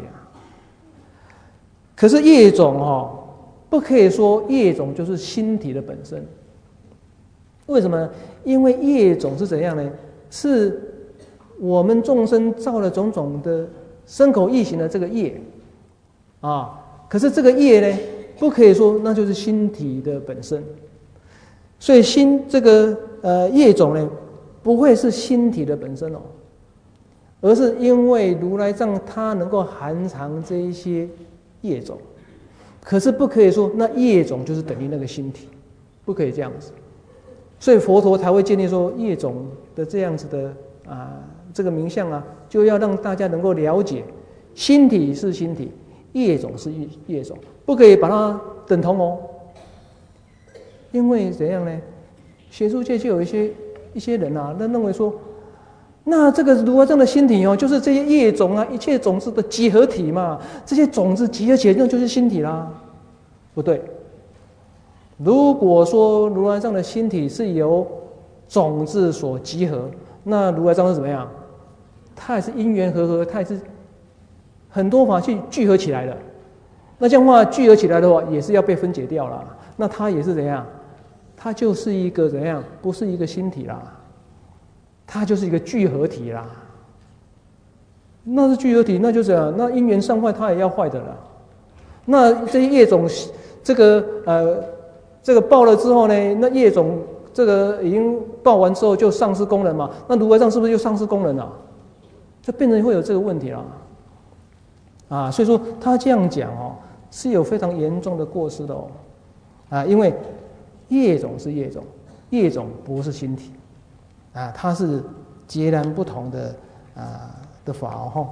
可是业种不可以说业种就是心体的本身。为什么呢？因为业种是怎样呢？是我们众生造了种种的身口意行的这个业可是这个业呢，不可以说那就是心体的本身。所以这个业种呢，不会是心体的本身而是因为如来藏它能够含藏这一些业种，可是不可以说那业种就是等于那个心体，不可以这样子。所以佛陀才会建立说业种的这样子的这个名相就要让大家能够了解，心体是心体，业种是业种，不可以把它等同因为怎样呢？学术界就有一些人啊，那认为说，那这个如来藏的心体哦，就是这些业种啊，一切种子的集合体嘛，这些种子集合起来，那就是心体啦。不对，如果说如来藏的心体是由种子所集合，那如来藏是怎么样？它也是因缘和合，它也是很多法去聚合起来的。那这样的话聚合起来的话，也是要被分解掉了。那它也是怎样？它就是一个怎样？不是一个心体啦，它就是一个聚合体啦。那是聚合体，那就这样，那因缘上坏，它也要坏的啦。那这些业种，这个报了之后呢，那业种这个已经报完之后就丧失功能嘛，那如来藏是不是就丧失功能了？就变成会有这个问题了。啊，所以说他这样讲哦，是有非常严重的过失的哦。啊，因为业种是业种，业种不是心体，啊，它是截然不同的的法哦。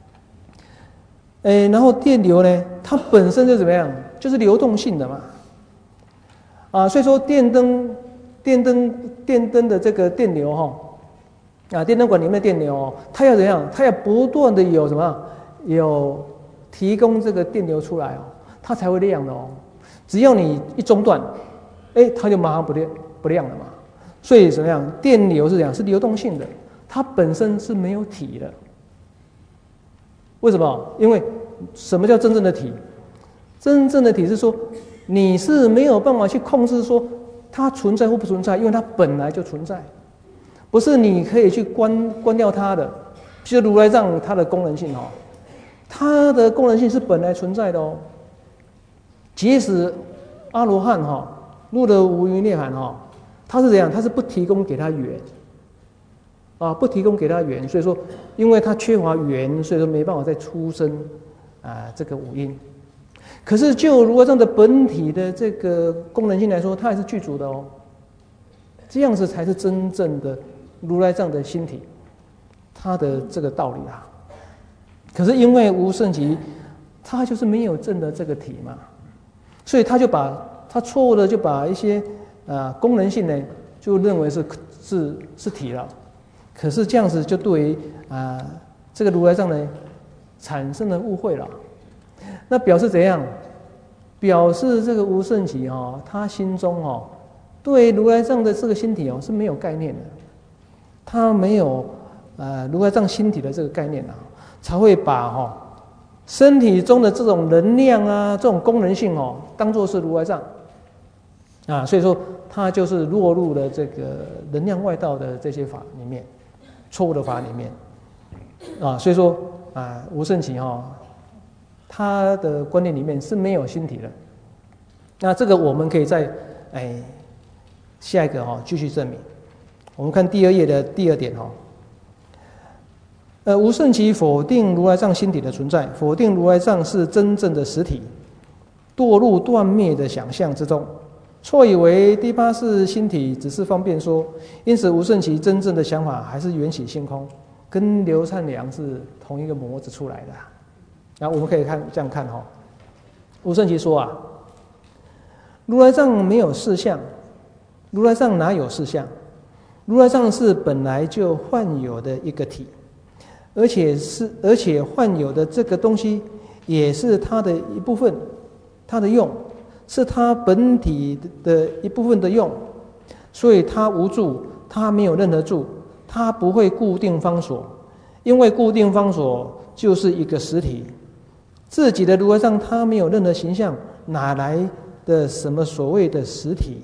然后电流呢，它本身就怎么样？就是流动性的嘛。啊，所以说电灯的这个电流哈，啊，电灯管里面的电流哦，它要怎样？它要不断的有什么？有提供这个电流出来哦，它才会亮的哦。只要你一中断，它就马上不亮了嘛。所以怎么样？电流是怎样？是流动性的，它本身是没有体的。为什么？因为什么叫真正的体？真正的体是说，你是没有办法去控制说它存在或不存在，因为它本来就存在，不是你可以去关掉它的。譬如如来藏它的功能性哦。它的功能性是本来存在的哦。即使阿罗汉哈入了无余涅槃哈，他是怎样？他是不提供给他缘啊，不提供给他缘，所以说，因为他缺乏缘，所以说没办法再出生这个五阴。可是就如来藏的本体的这个功能性来说，它还是具足的哦。这样子才是真正的如来藏的心体，它的这个道理啊。可是因为无圣集，他就是没有证的这个体嘛，所以他就把他错误的就把一些功能性呢，就认为是体了。可是这样子就对于这个如来藏呢产生了误会了。那表示怎样？表示这个无圣集哦，他心中哦对如来藏的这个心体哦是没有概念的，他没有如来藏心体的这个概念啊。才会把身体中的这种能量啊，这种功能性当作是如来藏啊，所以说它就是落入了这个能量外道的这些法里面，错误的法里面啊，所以说无圣集它的观念里面是没有心体的。那这个我们可以在下一个继续证明。我们看第2页的第2点无圣集否定如来藏心体的存在，否定如来藏是真正的实体，堕入断灭的想象之中，错以为第8世心体只是方便说，因此无圣集真正的想法还是缘起性空，跟刘灿良是同一个模子出来的。然后我们可以这样看无圣集说如来藏没有事相，如来藏哪有事相？如来藏是本来就幻有的一个体。而且幻有的这个东西也是它的一部分，它的用是它本体的一部分的用，所以它无住，它没有任何住，它不会固定方所，因为固定方所就是一个实体，自己的如来藏它没有任何形象，哪来的什么所谓的实体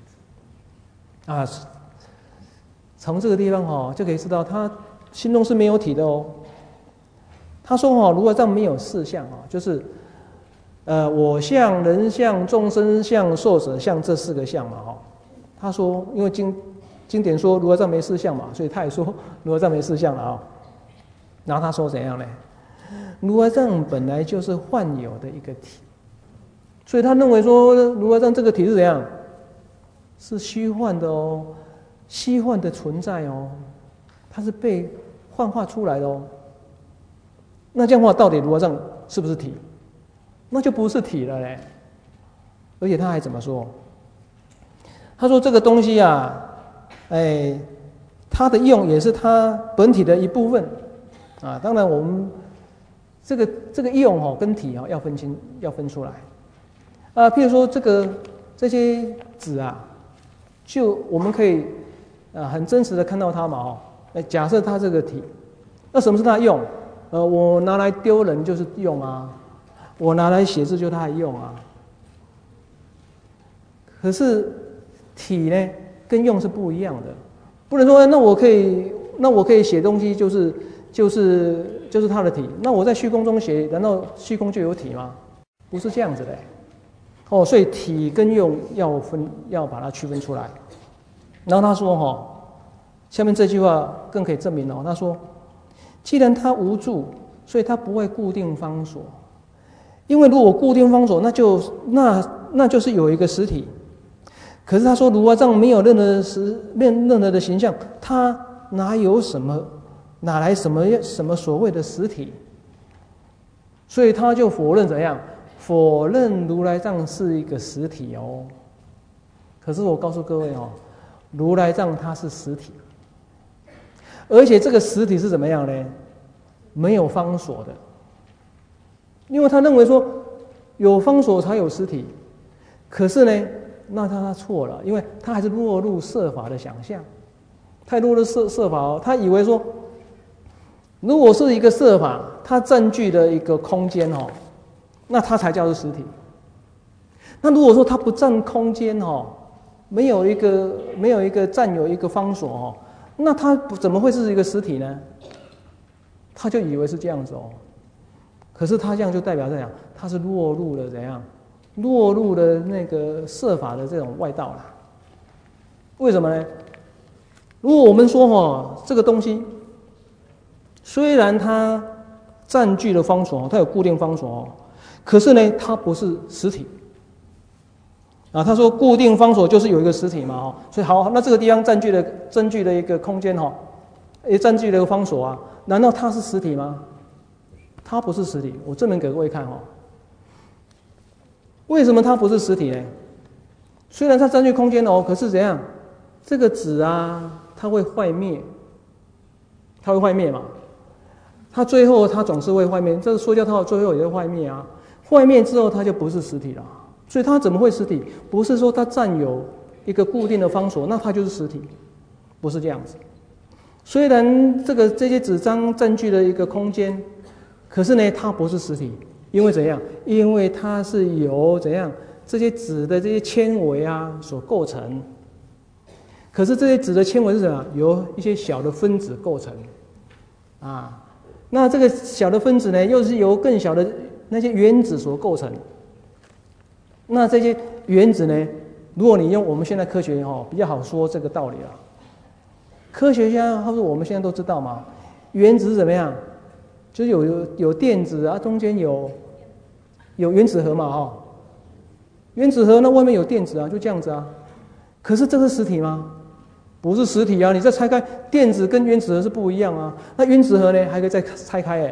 从这个地方就可以知道他心中是没有体的哦。他说如来藏没有4相就是我相、人相、众生相、寿者相这4个相嘛他说因为经典说如来藏没4相嘛，所以他也说如来藏没4相了然后他说怎样呢？如来藏本来就是幻有的一个体，所以他认为说如来藏这个体是怎样？是虚幻的哦，虚幻的存在哦，它是被幻化出来的哦。那这样的话，到底如来藏是不是体？那就不是体了嘞。而且他还怎么说？ 他说这个东西啊，它的用也是它本体的一部分啊。当然我们这个用跟体要分出来啊。譬如说这些纸啊，就我们可以很真实的看到它嘛假设它这个体，那什么是它的用？我拿来丢人就是用啊，我拿来写字就是它的用啊。可是体呢跟用是不一样的，不能说那我可以写东西就是它的体，那我在虚空中写，难道虚空就有体吗？不是这样子的所以体跟用要把它区分出来。然后他说下面这句话更可以证明他说，既然它无住，所以它不会固定方所，因为如果固定方所，那就是有一个实体。可是他说，如来藏没有任何的形象，它哪来什么所谓的实体？所以他就否认怎样？否认如来藏是一个实体可是我告诉各位如来藏它是实体，而且这个实体是怎么样呢？没有方所的，因为他认为说有方所才有实体，可是呢，那他错了，因为他还是落入色法的想象，太落入色法他以为说，如果是一个色法，它占据的一个空间那它才叫做实体。那如果说它不占空间没有一个占有一个方所那它怎么会是一个实体呢？他就以为是这样子可是他这样就代表这样，他是落入了怎样？落入了那个色法的这种外道了。为什么呢？如果我们说这个东西虽然它占据了方所它有固定方所可是呢它不是实体他说固定方所就是有一个实体嘛所以好，那这个地方占据了一个空间也占据了一个方所难道它是实体吗？它不是实体。我证明给各位看为什么它不是实体呢？虽然它占据空间可是怎样？这个纸它会坏灭，嘛。它最后它总是会坏灭，这个塑胶套最后也会坏灭坏灭之后它就不是实体了。所以它怎么会实体？不是说它占有一个固定的方所，那它就是实体，不是这样子。虽然这些纸张占据了一个空间，可是呢，它不是实体，因为怎样？因为它是由怎样这些纸的这些纤维所构成。可是这些纸的纤维是什么？由一些小的分子构成那这个小的分子呢，又是由更小的那些原子所构成。那这些原子呢，如果你用我们现在科学比较好说这个道理科学家或者我们现在都知道嘛，原子是怎么样？就是有电子中间有原子核嘛原子核那外面有电子就这样子可是这是实体吗？不是实体你再拆开，电子跟原子核是不一样那原子核呢还可以再拆开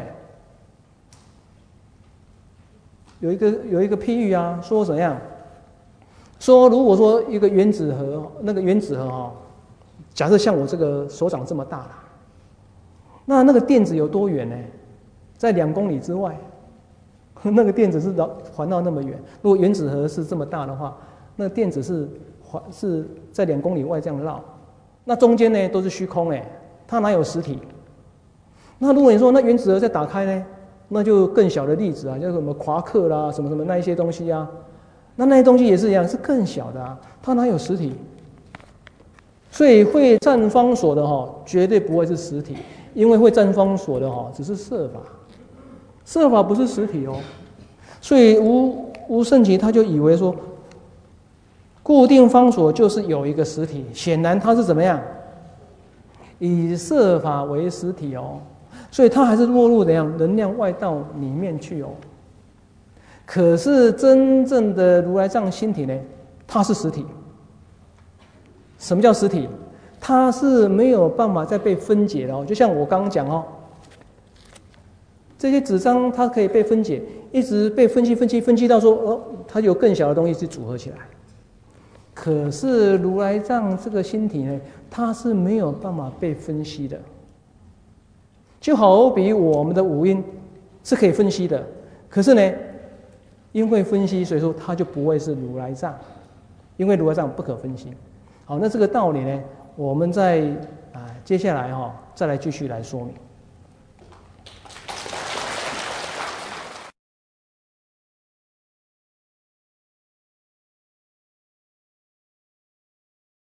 有一个譬喻说怎样？说如果说一个原子核，那个原子核假设像我这个手掌这么大那个电子有多远呢？在2公里之外，那个电子是环绕那么远。如果原子核是这么大的话，那电子是在2公里外这样绕，那中间呢都是虚空它哪有实体？那如果你说那原子核再打开呢？那就更小的粒子叫什么夸克啦，什么那一些东西那些东西也是一样，是更小的它哪有实体？所以会占方所的绝对不会是实体，因为会占方所的只是色法，色法不是实体所以无胜其他就以为说，固定方所就是有一个实体，显然它是怎么样？以色法为实体所以它还是落入怎样能量外道里面去可是真正的如来藏心体呢，它是实体。什么叫实体？它是没有办法再被分解的就像我刚刚讲这些纸张它可以被分解，一直被分析到说它有更小的东西去组合起来。 可是如来藏这个心体呢，它是没有办法被分析的。就好比我们的五音是可以分析的，可是呢，因为分析，所以说它就不会是如来藏，因为如来藏不可分析。好，那这个道理呢，我们在接下来再来继续来说明。